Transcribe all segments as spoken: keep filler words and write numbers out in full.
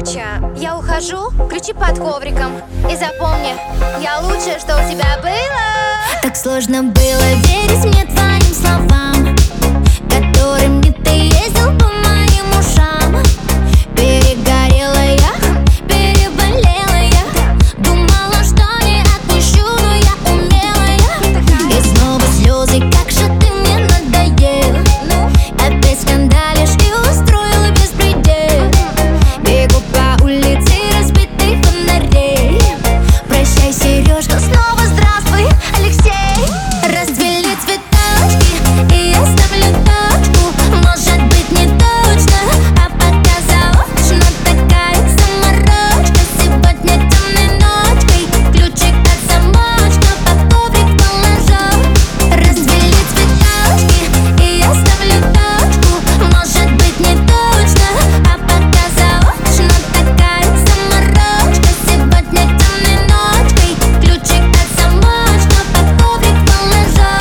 Короче, я ухожу, ключи под ковриком. И запомни, я лучшее, что у тебя было. Так сложно было верить мне твоим словам, которыми ты ездил по моим ушам. Перегорела я, переболела я, думала, что не отпущу, но я умелая. И снова слезы, как же ты мне надоел. Опять скандалишь и устроила беспредел. Бегу по улице разбитых фонарей. Прощай, Сережка, снова здравствуй, Алексей. Расцвели цветочки, и я ставлю точку. Может быть не точно, а пока заочно. Такая заморочка, сегодня темной ночкой. Ключик от замочка под коврик положу. Расцвели цветочки, и я ставлю точку. Может быть не точно, а пока заочно. Такая заморочка, сегодня темной ночкой. Ключик от замочка под коврик положу.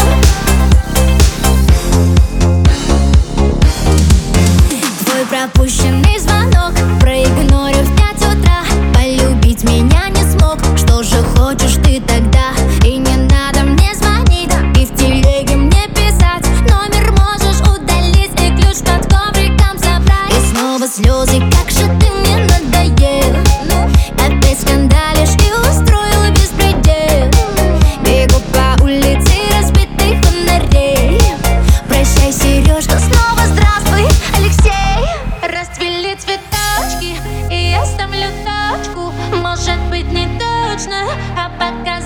Твой пропущенный звонок проигнорю в пять утра. Полюбить меня не смог, что же хочешь ты тогда? И не надо мне звонить, и в телеге мне писать. Номер можешь удалить и ключ под ковриком забрать. И снова слезы, как же ты мне надоел. Опять скандалишь и устроила беспредел. Бегу по улице разбитых фонарей. Прощай, Сережка, снова здравствуй, Алексей. Расцвели цветочки, и я ставлю точку. Может быть не точно, а пока